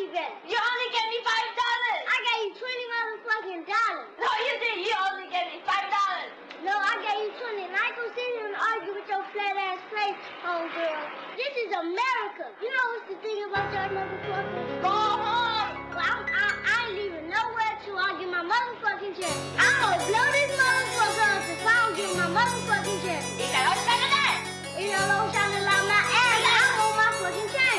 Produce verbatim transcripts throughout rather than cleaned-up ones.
you get? You only gave me five dollars. I gave you twenty motherfucking dollars. No, you didn't. You only gave me five dollars. No, I gave you twenty. And I ain't gonna sit here and argue with your flat ass face, homegirl. This is America. You know what's the thing about y'all motherfuckers? Go home. Well, I'm, I, I ain't leaving nowhere till I get my motherfucking check. I'm gonna blow this motherfucker up if I don't get my motherfucking check. You got all shut that. You know, don't shine a lot my ass. I want my fucking check.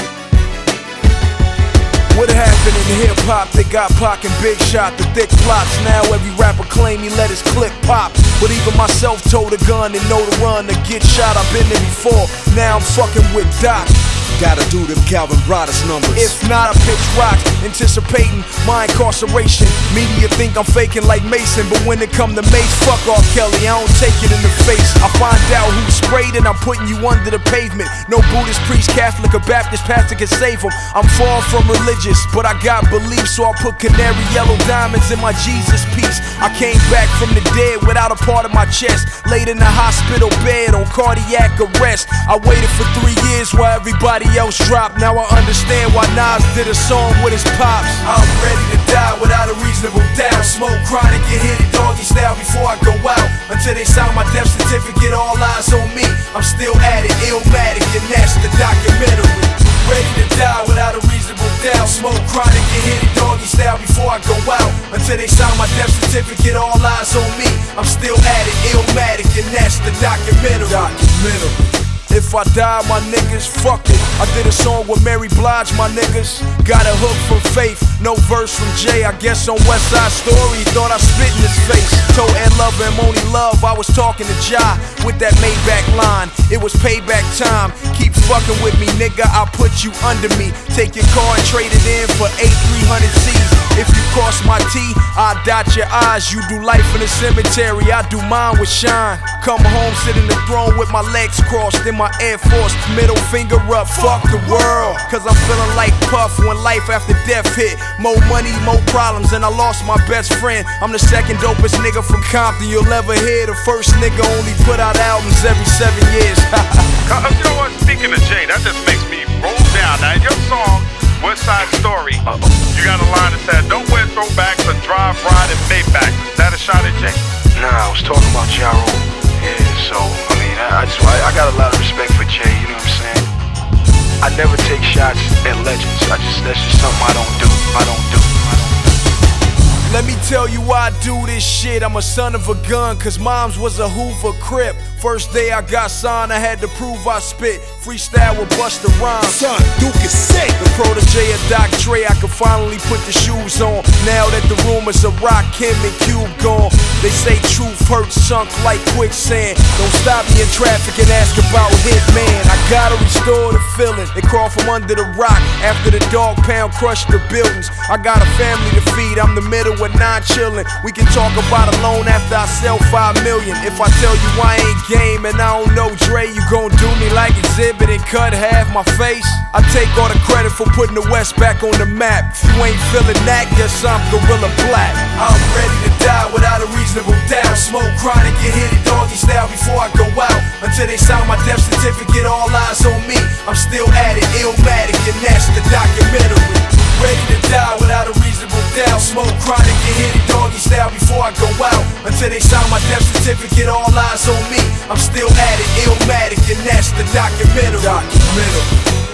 What happened in hip-hop? They got Pac and Big Shot, the thick plots. Now every rapper claim he let his clip pop. But even myself told a gun and know to run to get shot. I've been there before, now I'm fucking with Doc. Gotta do them Calvin Broadus numbers. If not, I pitch rocks, anticipating my incarceration. Media think I'm faking like Mason, but when it come to Mace, fuck R. Kelly, I don't take it in the face. I find out who sprayed and I'm putting you under the pavement. No Buddhist, priest, Catholic, or Baptist pastor can save them. I'm far from religious, but I got belief, so I put canary yellow diamonds in my Jesus piece. I came back from the dead without a part of my chest. Laid in the hospital bed on cardiac arrest. I waited for three years while everybody else dropped. Now I understand why Nas did a song with his pops. I'm ready to die without a reasonable doubt. Smoke chronic and hit it doggy style before I go out. Until they sign my death certificate, all eyes on me. I'm still at it, Illmatic, and that's the documentary. Ready to die without a reasonable doubt. Smoke chronic and hit it doggy style before I go out. Until they sign my death certificate, all eyes on me. I'm still at it, Illmatic, and that's the documentary. Documentary. If I die, my niggas, fuck it. I did a song with Mary Blige, my niggas. Got a hook from Faith, no verse from Jay. I guess on West Side Story, thought I spit in his face. Told Ed Love and Moni Love I was talking to Ja with that Maybach line. It was payback time. Keep fucking with me, nigga, I'll put you under me. Take your car and trade it in for eight three hundred C's. If you cross my T, I'll dot your eyes. You do life in the cemetery, I do mine with shine. Come home, sit in the throne with my legs crossed in my Air Force, middle finger up, fuck the world. Cause I'm feeling like Puff when life after death hit. More money, more problems, and I lost my best friend. I'm the second dopest nigga from Compton you'll ever hear. The first nigga only put out albums every seven years. You know what, speaking of Jay, that just makes me roll down. Now in your song, West Side Story, uh-oh, you got a line that said, don't wear throwbacks or drive, ride, and Maybach. Is that a shot at Jay? Nah, I was talking about Ja Rule. Yeah, so, I mean, I, I just, I, I got a lot of respect for Jay, you know what I'm saying? I never take shots at legends. I just, that's just something I don't do. I don't do. I don't do. Let me tell you why I do this shit. I'm a son of a gun, cause mom's was a Hoover Crip. First day I got signed, I had to prove I spit. Freestyle with Busta Rhymes. Son, Duke is sick. The protege of Doc Dre, I could finally put the shoes on. Now that the rumors of Rock, Kim, and Cube gone, they say truth hurts, sunk like quicksand. Don't stop me in traffic and ask about Hitman. I gotta restore the feeling. They crawl from under the rock after the dog pound crushed the buildings. I got a family to feed, I'm the middle with nine chillin'. We can talk about a loan after I sell five million. If I tell you I ain't game and I don't know Dre, you gon' do me like Exhibit and cut half my face? I take all the credit for putting the West back on the map. If you ain't feeling that, guess I'm Gorilla Black. I'm ready to die without a reasonable doubt. Smoke chronic and hit it doggy style before I go out. Until they sign my death certificate, all eyes on me. I'm still at it, Illmatic, and that's the documentary. Ready to die without a reasonable doubt. Smoke chronic and hit it doggy style before I go out. Until they sign my death certificate, all eyes on me. I'm still at it, Illmatic, and that's the documentary. Documentary.